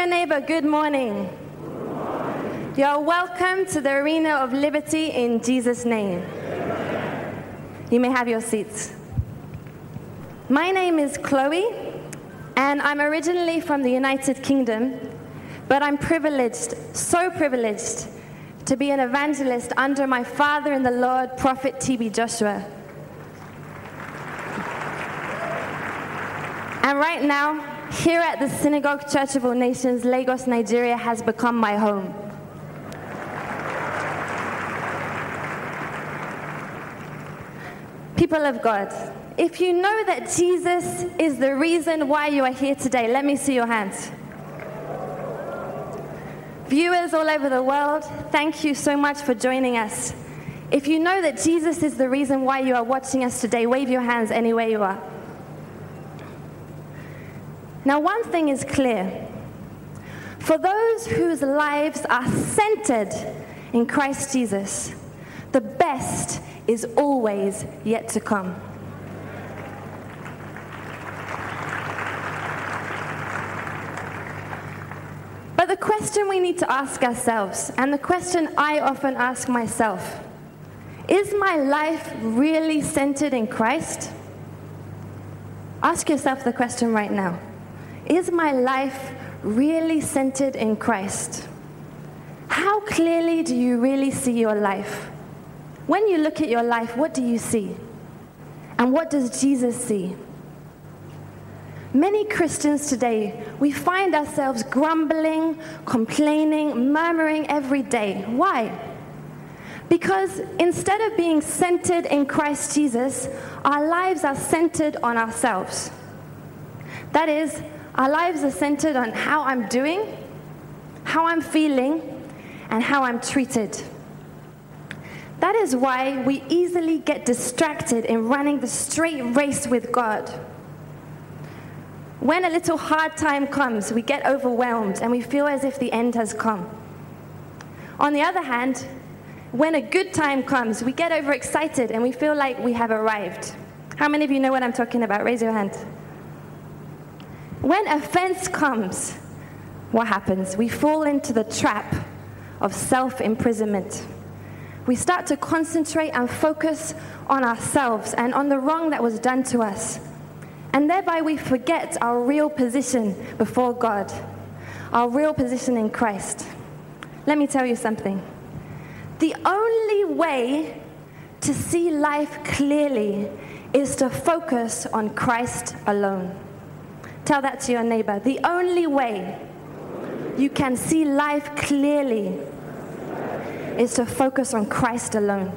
your neighbor, good morning. You're welcome to the arena of liberty in Jesus' name. You may have your seats. My name is Chloe, and I'm originally from the United Kingdom, but I'm privileged, so privileged, to be an evangelist under my father in the Lord, Prophet T.B. Joshua. And right now, here at the Synagogue Church of All Nations, Lagos, Nigeria, has become my home. People of God, if you know that Jesus is the reason why you are here today, let me see your hands. Viewers all over the world, thank you so much for joining us. If you know that Jesus is the reason why you are watching us today, wave your hands anywhere you are. Now, one thing is clear. For those whose lives are centered in Christ Jesus, the best is always yet to come. But the question we need to ask ourselves, and the question I often ask myself, is my life really centered in Christ? Ask yourself the question right now. Is my life really centered in Christ? How clearly do you really see your life? When you look at your life, what do you see? And what does Jesus see? Many Christians today, we find ourselves grumbling, complaining, murmuring every day. Why? Because instead of being centered in Christ Jesus, our lives are centered on ourselves. That is, our lives are centered on how I'm doing, how I'm feeling, and how I'm treated. That is why we easily get distracted in running the straight race with God. When a little hard time comes, we get overwhelmed and we feel as if the end has come. On the other hand, when a good time comes, we get overexcited and we feel like we have arrived. How many of you know what I'm talking about? Raise your hand. When offense comes, what happens? We fall into the trap of self-imprisonment. We start to concentrate and focus on ourselves and on the wrong that was done to us. And thereby we forget our real position before God, our real position in Christ. Let me tell you something. The only way to see life clearly is to focus on Christ alone. Tell that to your neighbor. The only way you can see life clearly is to focus on Christ alone.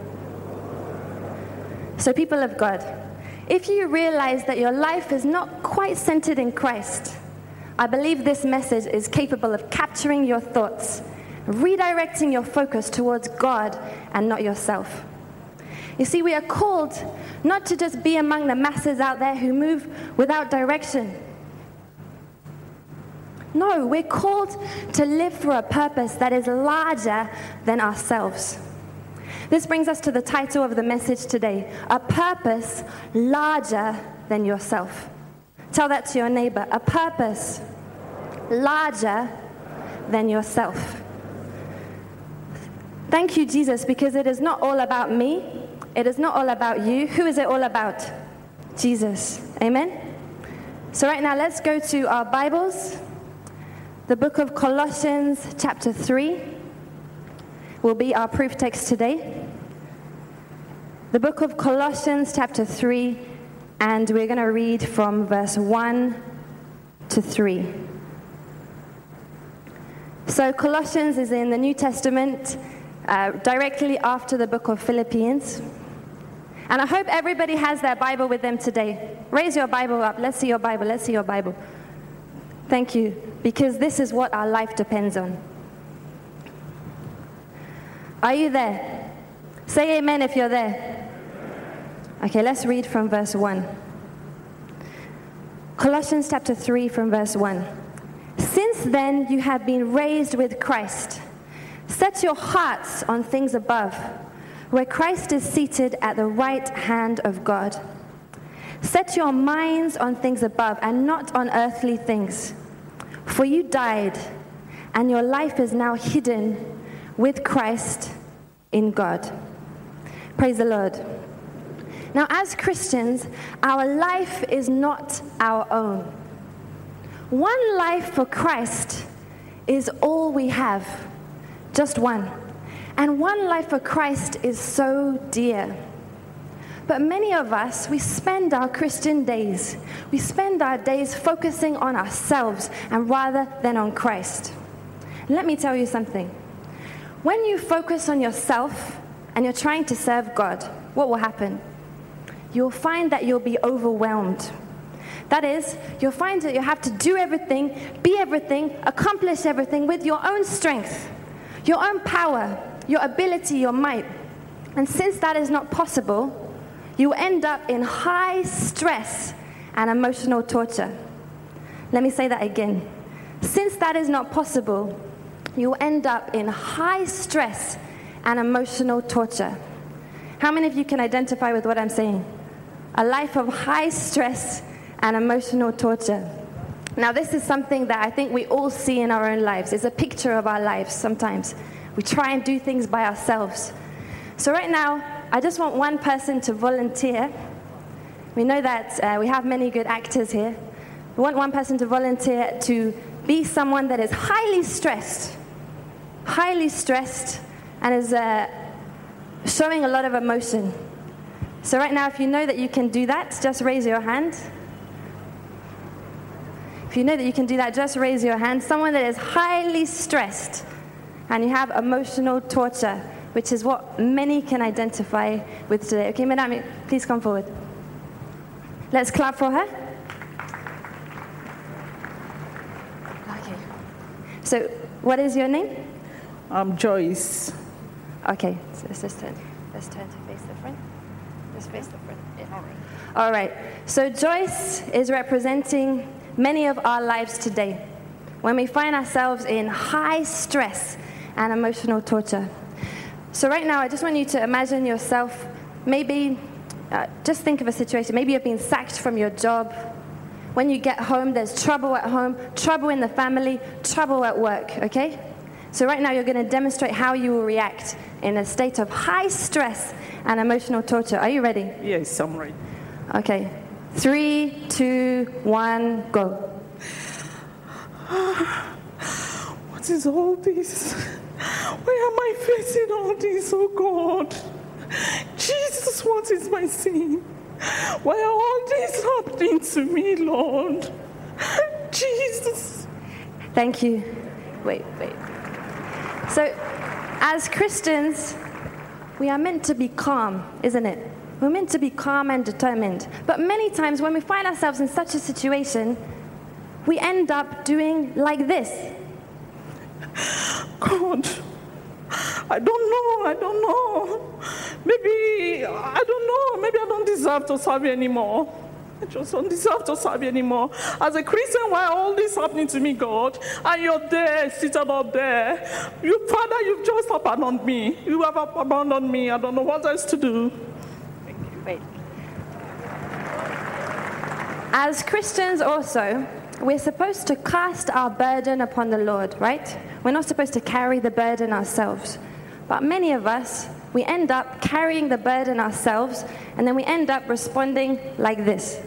So, people of God, if you realize that your life is not quite centered in Christ, I believe this message is capable of capturing your thoughts, redirecting your focus towards God and not yourself. You see, we are called not to just be among the masses out there who move without direction. No, we're called to live for a purpose that is larger than ourselves. This brings us to the title of the message today, a purpose larger than yourself. Tell that to your neighbor, a purpose larger than yourself. Thank you, Jesus, because it is not all about me. It is not all about you. Who is it all about? Jesus. Amen? So right now, let's go to our Bibles. The book of Colossians, chapter 3, will be our proof text today. The book of Colossians, chapter 3, and we're going to read from verse 1 to 3. So Colossians is in the New Testament, directly after the book of Philippians. And I hope everybody has their Bible with them today. Raise your Bible up. Let's see your Bible. Let's see your Bible. Thank you, because this is what our life depends on. Are you there? Say amen if you're there. Okay, let's read from verse 1. Colossians chapter 3 from verse 1. Since then you have been raised with Christ. Set your hearts on things above, where Christ is seated at the right hand of God. Set your minds on things above and not on earthly things. For you died, and your life is now hidden with Christ in God. Praise the Lord. Now, as Christians, our life is not our own. One life for Christ is all we have, just one. And one life for Christ is so dear. But many of us, we spend our Christian days, we spend our days focusing on ourselves and rather than on Christ. Let me tell you something. When you focus on yourself and you're trying to serve God, what will happen? You'll find that you'll be overwhelmed. That is, you'll find that you have to do everything, be everything, accomplish everything with your own strength, your own power, your ability, your might. And since that is not possible, you end up in high stress and emotional torture. Let me say that again. Since that is not possible, you end up in high stress and emotional torture. How many of you can identify with what I'm saying? A life of high stress and emotional torture. Now, this is something that I think we all see in our own lives. It's a picture of our lives sometimes. We try and do things by ourselves. So right now, I just want one person to volunteer. We know that we have many good actors here. We want one person to volunteer to be someone that is highly stressed, and is showing a lot of emotion. So right now, if you know that you can do that, just raise your hand. If you know that you can do that, just raise your hand. Someone that is highly stressed and you have emotional torture, which is what many can identify with today. Okay, Madame, please come forward. Let's clap for her. Okay. So, what is your name? I'm Joyce. Okay, so let's turn to face the front. Let's face the front. Yeah. All right. So Joyce is representing many of our lives today when we find ourselves in high stress and emotional torture. So right now, I just want you to imagine yourself, maybe, just think of a situation. Maybe you've been sacked from your job. When you get home, there's trouble at home, trouble in the family, trouble at work, okay? So right now, you're going to demonstrate how you will react in a state of high stress and emotional torture. Are you ready? Yes, I'm ready. Okay. 3, 2, 1, go. What is all this? Why am I facing all this, oh God? Jesus, what is my sin? Why are all this happening to me, Lord? Jesus. Thank you. Wait. So, as Christians, we are meant to be calm, isn't it? We're meant to be calm and determined. But many times when we find ourselves in such a situation, we end up doing like this. God, I don't know. Maybe I don't deserve to serve you anymore. I just don't deserve to serve you anymore. As a Christian, why all this happening to me, God? And you're there, seated up there. Father, you've just abandoned me. You have abandoned me. I don't know what else to do. Wait. As Christians also, we're supposed to cast our burden upon the Lord, right? We're not supposed to carry the burden ourselves. But many of us, we end up carrying the burden ourselves, and then we end up responding like this.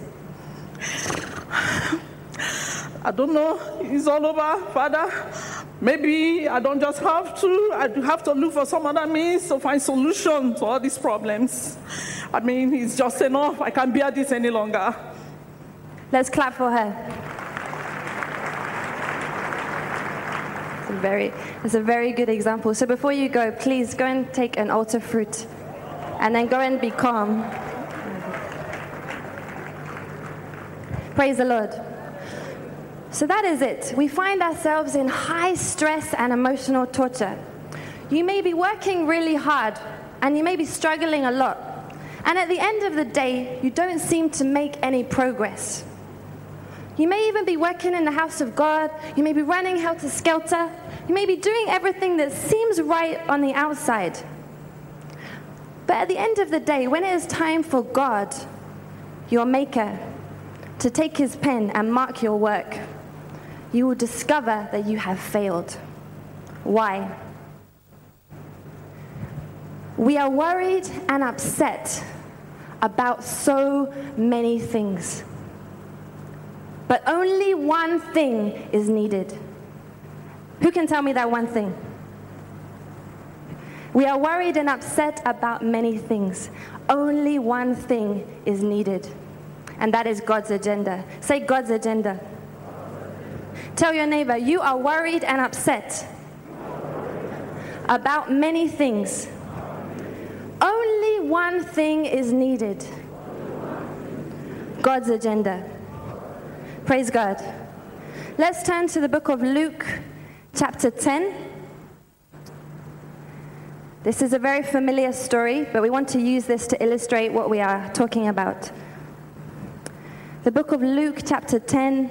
I don't know. It's all over, Father. Maybe I don't just have to. I have to look for some other means to find solution to all these problems. I mean, it's just enough. I can't bear this any longer. Let's clap for her. It's a very good example. So before you go, please go and take an altar fruit and then go and be calm. Praise the Lord. So that is it. We find ourselves in high stress and emotional torture. You may be working really hard and you may be struggling a lot. And at the end of the day, you don't seem to make any progress. You may even be working in the house of God. You may be running helter-skelter. You may be doing everything that seems right on the outside. But at the end of the day, when it is time for God, your Maker, to take his pen and mark your work, you will discover that you have failed. Why? We are worried and upset about so many things. But only one thing is needed. Who can tell me that one thing? We are worried and upset about many things. Only one thing is needed, and that is God's agenda. Say God's agenda. Tell your neighbor, you are worried and upset about many things. Only one thing is needed. God's agenda. Praise God. Let's turn to the book of Luke, chapter 10. This is a very familiar story, but we want to use this to illustrate what we are talking about. The book of Luke, chapter 10.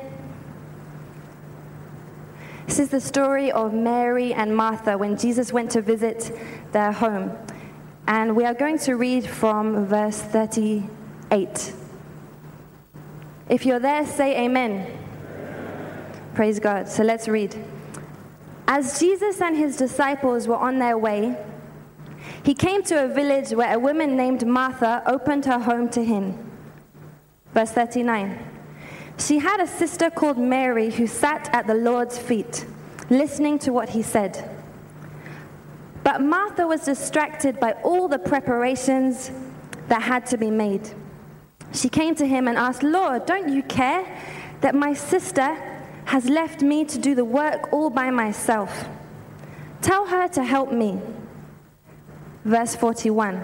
This is the story of Mary and Martha when Jesus went to visit their home. And we are going to read from verse 38. If you're there, say amen. Praise God. So let's read. As Jesus and his disciples were on their way, he came to a village where a woman named Martha opened her home to him. Verse 39. She had a sister called Mary who sat at the Lord's feet, listening to what he said. But Martha was distracted by all the preparations that had to be made. She came to him and asked, Lord, don't you care that my sister has left me to do the work all by myself? Tell her to help me. Verse 41.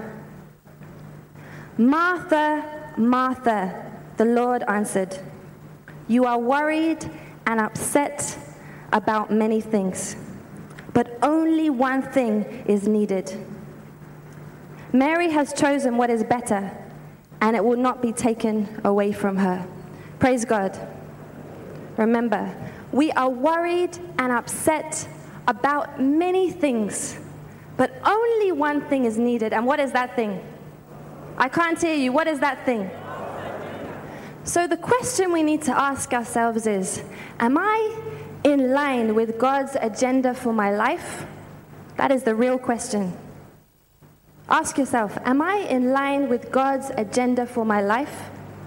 Martha, Martha, the Lord answered, you are worried and upset about many things, but only one thing is needed. Mary has chosen what is better, and it will not be taken away from her. Praise God. Remember, we are worried and upset about many things, but only one thing is needed. And what is that thing? I can't hear you. What is that thing? So the question we need to ask ourselves is, am I in line with God's agenda for my life? That is the real question. Ask yourself, am I in line with God's agenda for my life?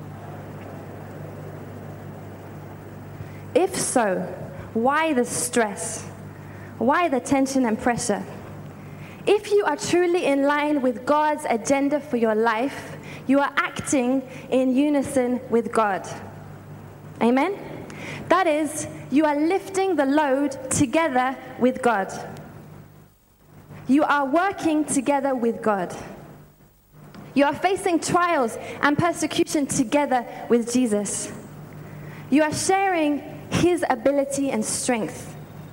If so, why the stress? Why the tension and pressure? If you are truly in line with God's agenda for your life, you are acting in unison with God. Amen? That is, you are lifting the load together with God. You are working together with God. You are facing trials and persecution together with Jesus. You are sharing his ability and strength.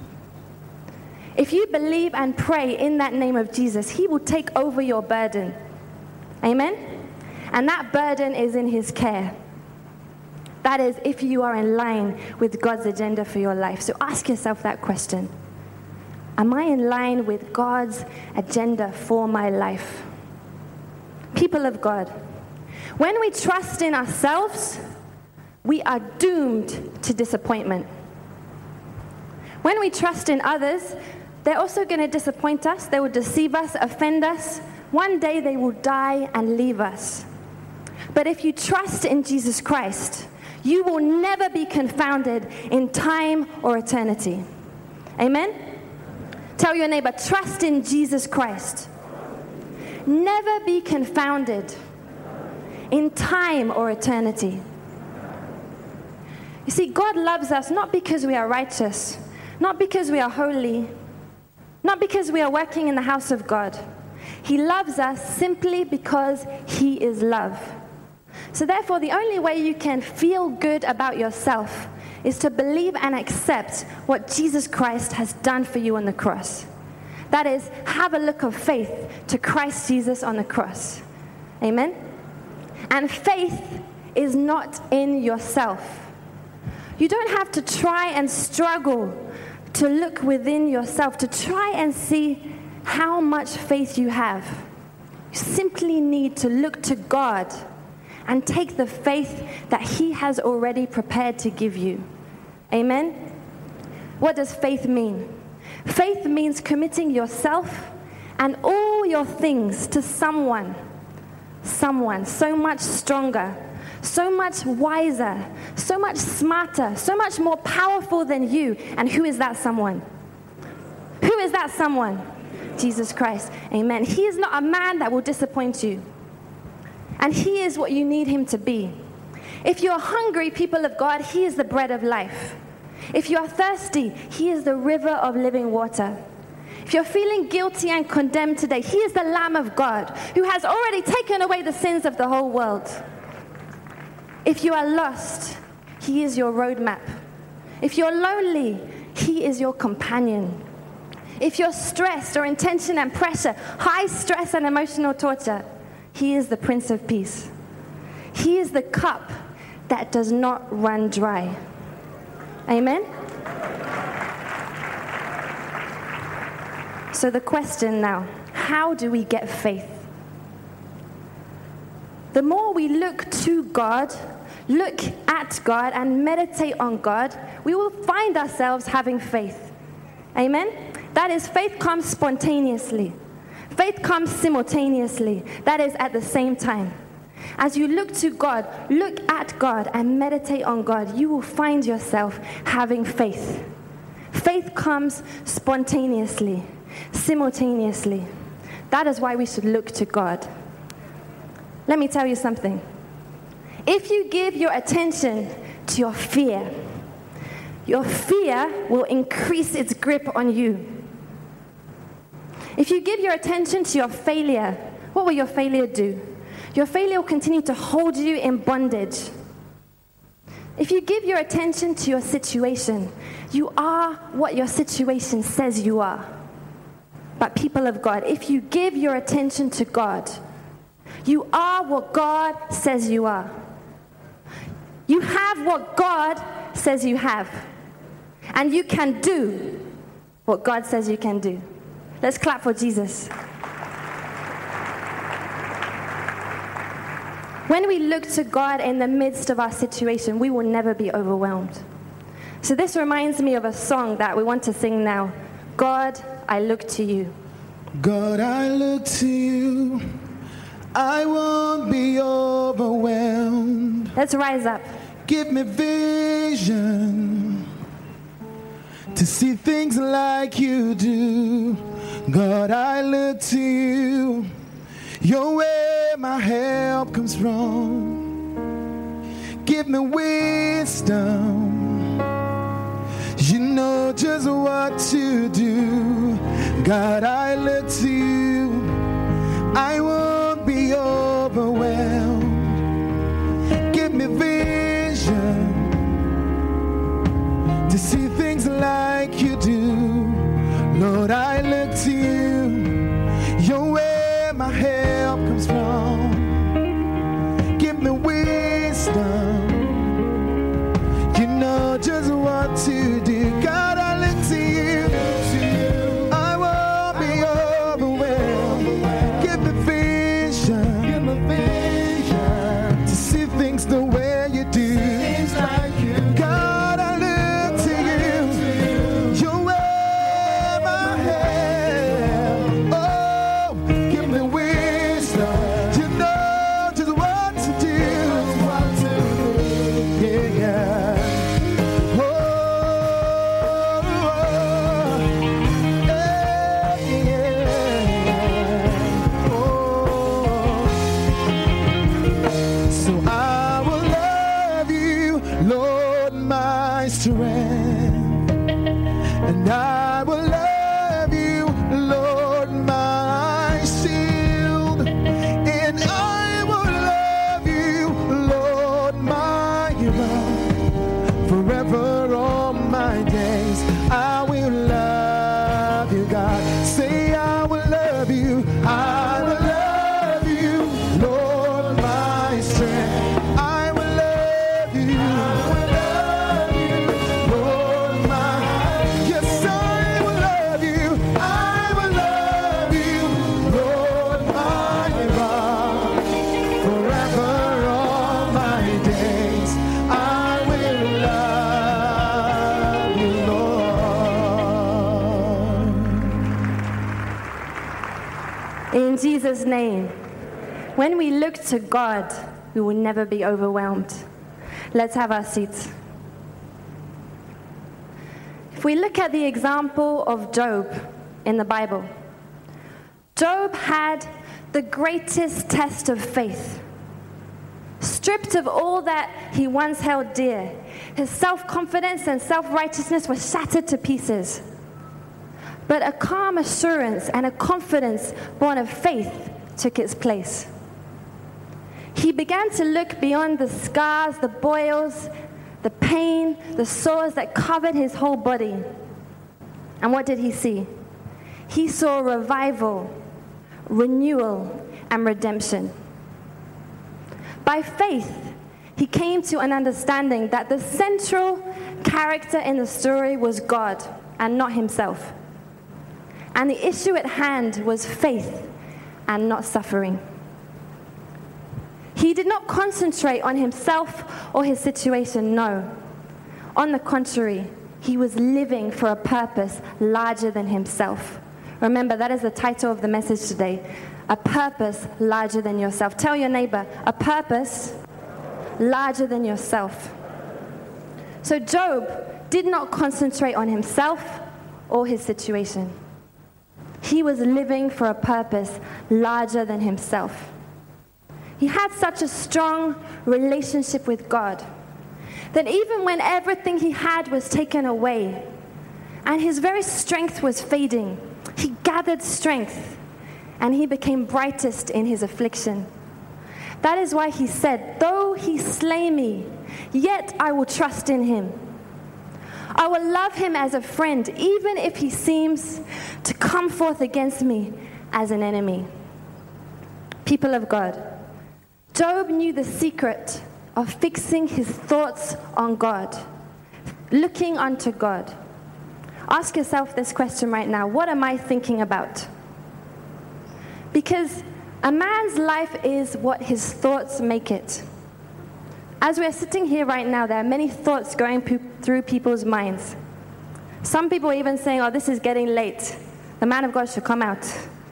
If you believe and pray in that name of Jesus, he will take over your burden. Amen? And that burden is in his care. That is, if you are in line with God's agenda for your life. So ask yourself that question. Am I in line with God's agenda for my life? People of God, when we trust in ourselves, we are doomed to disappointment. When we trust in others, they're also going to disappoint us. They will deceive us, offend us. One day they will die and leave us. But if you trust in Jesus Christ, you will never be confounded in time or eternity. Amen? Tell your neighbor, trust in Jesus Christ. Never be confounded in time or eternity. You see, God loves us not because we are righteous, not because we are holy, not because we are working in the house of God. He loves us simply because he is love. So therefore, the only way you can feel good about yourself is to believe and accept what Jesus Christ has done for you on the cross. That is, have a look of faith to Christ Jesus on the cross. Amen? And faith is not in yourself. You don't have to try and struggle to look within yourself, to try and see how much faith you have. You simply need to look to God and take the faith that he has already prepared to give you. Amen? What does faith mean? Faith means committing yourself and all your things to someone so much stronger, so much wiser, so much smarter, so much more powerful than you. And who is that someone? Who is that someone? Jesus Christ. Amen. He is not a man that will disappoint you. And he is what you need him to be. If you are hungry, people of God, he is the bread of life. If you are thirsty, he is the river of living water. If you're feeling guilty and condemned today, he is the Lamb of God who has already taken away the sins of the whole world. If you are lost, he is your roadmap. If you're lonely, he is your companion. If you're stressed or in tension and pressure, high stress and emotional torture, he is the Prince of Peace. He is the cup that does not run dry. Amen? So the question now, how do we get faith? The more we look to God, look at God, and meditate on God, we will find ourselves having faith. Amen? That is, faith comes spontaneously. Faith comes simultaneously. That is, at the same time. As you look to God, look at God, and meditate on God, you will find yourself having faith. Faith comes spontaneously, simultaneously. That is why we should look to God. Let me tell you something. If you give your attention to your fear will increase its grip on you. If you give your attention to your failure, what will your failure do? Your failure will continue to hold you in bondage. If you give your attention to your situation, you are what your situation says you are. But people of God, if you give your attention to God, you are what God says you are. You have what God says you have. And you can do what God says you can do. Let's clap for Jesus. When we look to God in the midst of our situation, we will never be overwhelmed. So this reminds me of a song that we want to sing now. God, I look to you. God, I look to you. I won't be overwhelmed. Let's rise up. Give me vision to see things like you do. God, I look to you. You're where my help comes from. Give me wisdom. You know just what to do. God, I look to you. I won't be overwhelmed. Give me vision to see things like you do. Lord, I look to you. You're where my help comes from. Give me wisdom. You know just what to do. God, I look to you. I won't be overwhelmed. Give me vision to see things the way you do. God, I look to you. You're where my help In Jesus' name. When we look to God, we will never be overwhelmed. Let's have our seats. If we look at the example of Job in the Bible, Job had the greatest test of faith. Stripped of all that he once held dear, his self-confidence and self-righteousness were shattered to pieces. But a calm assurance and a confidence born of faith took its place. He began to look beyond the scars, the boils, the pain, the sores that covered his whole body. And what did he see? He saw revival, renewal, and redemption. By faith, he came to an understanding that the central character in the story was God and not himself. And the issue at hand was faith and not suffering. He did not concentrate on himself or his situation, no. On the contrary, he was living for a purpose larger than himself. Remember, that is the title of the message today. A purpose larger than yourself. Tell your neighbor, a purpose larger than yourself. So Job did not concentrate on himself or his situation. He was living for a purpose larger than himself. He had such a strong relationship with God that even when everything he had was taken away and his very strength was fading, he gathered strength and he became brightest in his affliction. That is why he said, "Though he slay me, yet I will trust in him. I will love him as a friend, even if he seems to come forth against me as an enemy." People of God, Job knew the secret of fixing his thoughts on God, looking unto God. Ask yourself this question right now. What am I thinking about? Because a man's life is what his thoughts make it. As we're sitting here right now, there are many thoughts going through people's minds. Some people are even saying, "Oh, this is getting late. The man of God should come out."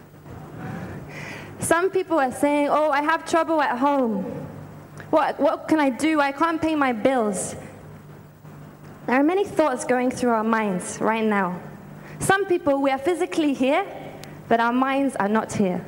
Some people are saying, "Oh, I have trouble at home. What can I do? I can't pay my bills." There are many thoughts going through our minds right now. Some people, we are physically here, but our minds are not here.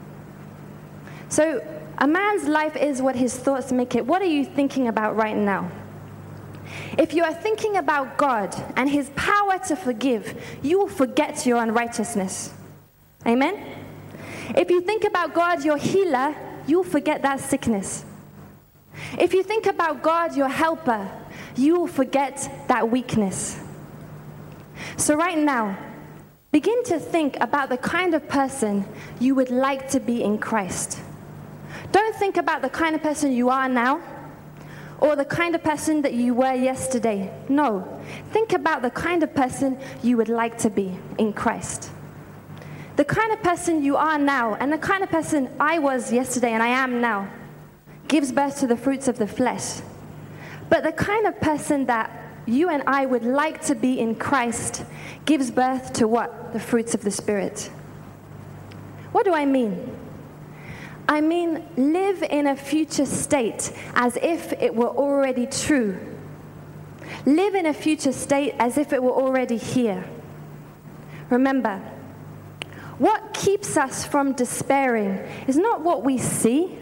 So a man's life is what his thoughts make it. What are you thinking about right now? If you are thinking about God and his power to forgive, you will forget your unrighteousness. Amen? If you think about God, your healer, you'll forget that sickness. If you think about God, your helper, you will forget that weakness. So right now, begin to think about the kind of person you would like to be in Christ. Don't think about the kind of person you are now or the kind of person that you were yesterday. No, think about the kind of person you would like to be in Christ. The kind of person you are now and the kind of person I was yesterday and I am now gives birth to the fruits of the flesh. But the kind of person that you and I would like to be in Christ gives birth to what? The fruits of the Spirit. What do I mean? I mean, live in a future state as if it were already true. Live in a future state as if it were already here. Remember, what keeps us from despairing is not what we see,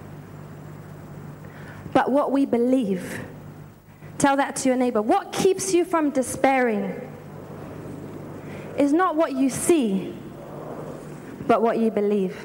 but what we believe. Tell that to your neighbor. What keeps you from despairing is not what you see, but what you believe.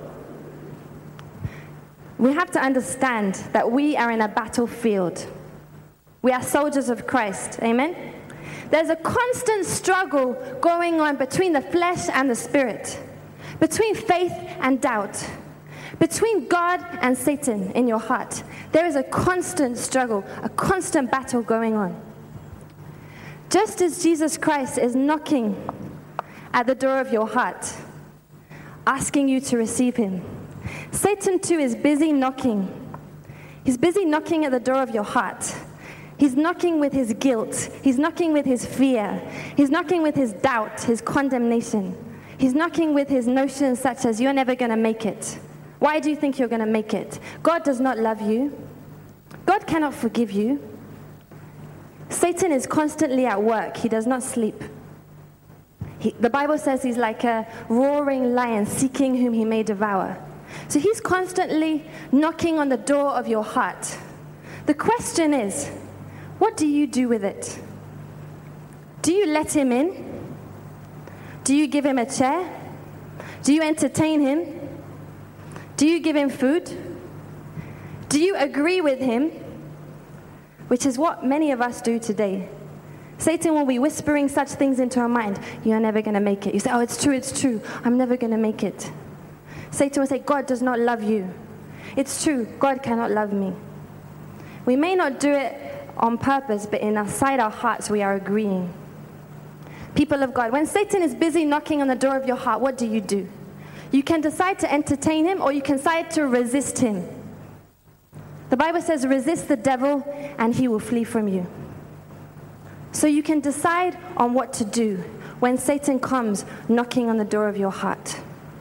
We have to understand that we are in a battlefield. We are soldiers of Christ. Amen? There's a constant struggle going on between the flesh and the spirit, between faith and doubt, between God and Satan in your heart. There is a constant struggle, a constant battle going on. Just as Jesus Christ is knocking at the door of your heart, asking you to receive him, Satan too is busy knocking. He's busy knocking at the door of your heart. He's knocking with his guilt. He's knocking with his fear. He's knocking with his doubt, his condemnation. He's knocking with his notions such as, you're never going to make it. Why do you think you're going to make it? God does not love you. God cannot forgive you. Satan is constantly at work. He does not sleep. The Bible says he's like a roaring lion seeking whom he may devour. So he's constantly knocking on the door of your heart. The question is, what do you do with it? Do you let him in? Do you give him a chair? Do you entertain him? Do you give him food? Do you agree with him? Which is what many of us do today. Satan will be whispering such things into our mind. You're never going to make it. You say, oh, it's true. I'm never going to make it. Satan will say, God does not love you. It's true, God cannot love me. We may not do it on purpose, but inside our hearts we are agreeing. People of God, when Satan is busy knocking on the door of your heart, what do? You can decide to entertain him, or you can decide to resist him. The Bible says, resist the devil and he will flee from you. So you can decide on what to do when Satan comes knocking on the door of your heart.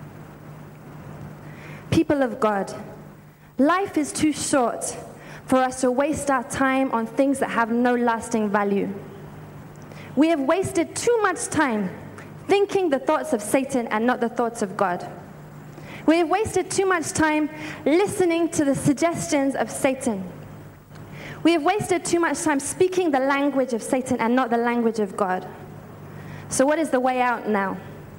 People of God, life is too short for us to waste our time on things that have no lasting value. We have wasted too much time thinking the thoughts of Satan and not the thoughts of God. We have wasted too much time listening to the suggestions of Satan. We have wasted too much time speaking the language of Satan and not the language of God. So what is the way out now?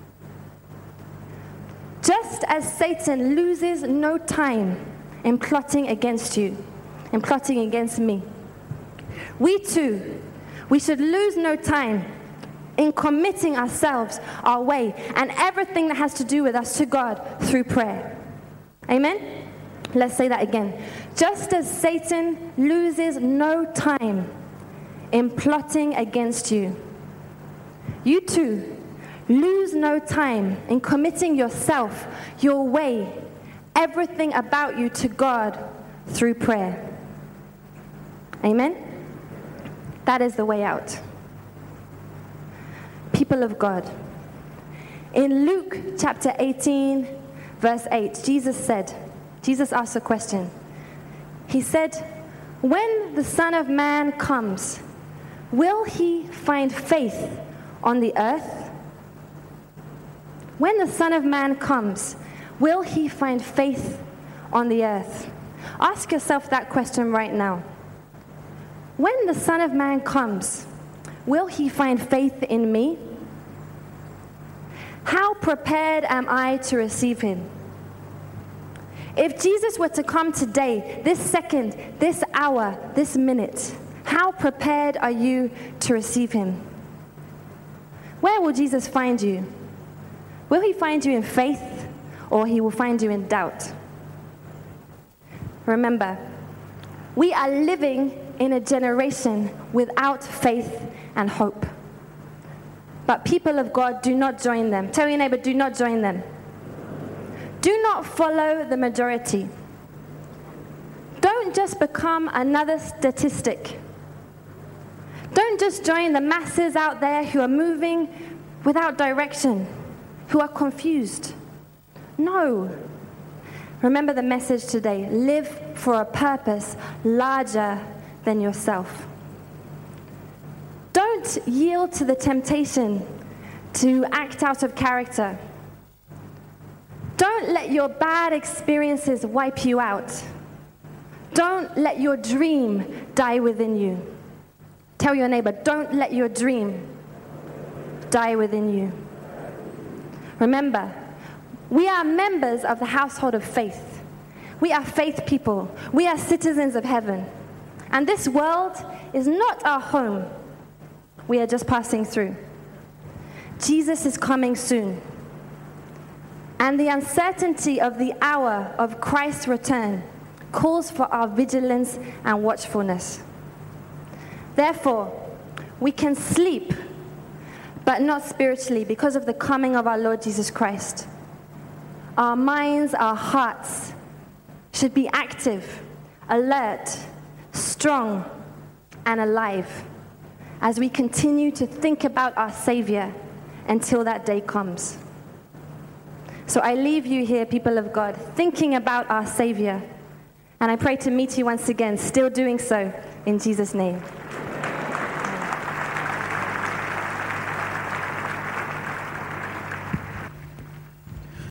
Just as Satan loses no time in plotting against you, in plotting against me, we should lose no time in committing ourselves, our way, and everything that has to do with us to God through prayer. Amen? Let's say that again. Just as Satan loses no time in plotting against you, you too lose no time in committing yourself, your way, everything about you to God through prayer. Amen? That is the way out. People of God, in Luke chapter 18, verse 8, Jesus asked a question. He said, when the Son of Man comes, will he find faith on the earth? When the Son of Man comes, will he find faith on the earth? Ask yourself that question right now. When the Son of Man comes, will he find faith in me? How prepared am I to receive him? If Jesus were to come today, this second, this hour, this minute, how prepared are you to receive him? Where will Jesus find you? Will he find you in faith, or he will find you in doubt? Remember, we are living in a generation without faith and hope. But people of God, do not join them. Tell your neighbor, do not join them. Do not follow the majority. Don't just become another statistic. Don't just join the masses out there who are moving without direction, who are confused. No. Remember the message today. Live for a purpose larger than yourself. Don't yield to the temptation to act out of character. Don't let your bad experiences wipe you out. Don't let your dream die within you. Tell your neighbor, don't let your dream die within you. Remember, we are members of the household of faith. We are faith people. We are citizens of heaven. And this world is not our home. We are just passing through. Jesus is coming soon. And the uncertainty of the hour of Christ's return calls for our vigilance and watchfulness. Therefore, we can sleep, but not spiritually, because of the coming of our Lord Jesus Christ. Our minds, our hearts should be active, alert, strong, and alive as we continue to think about our Savior until that day comes. So I leave you here, people of God, thinking about our Savior. And I pray to meet you once again, still doing so, in Jesus' name.